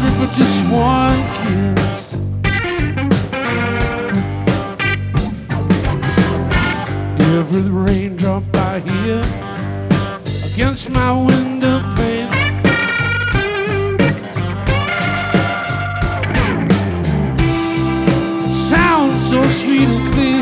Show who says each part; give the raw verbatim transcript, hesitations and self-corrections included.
Speaker 1: hungry for just one kiss. Every raindrop I hear against my window pane sounds so sweet and clear.